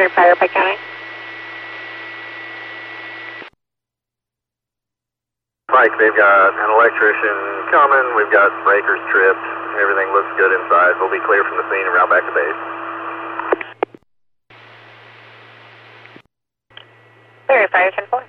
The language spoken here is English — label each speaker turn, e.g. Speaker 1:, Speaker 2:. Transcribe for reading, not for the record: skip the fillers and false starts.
Speaker 1: Fire, Pike County.
Speaker 2: Pike, they've got an electrician coming. We've got breakers tripped. Everything looks good inside. We'll be clear from the scene and route back to base.
Speaker 1: Clear, Fire 10-4.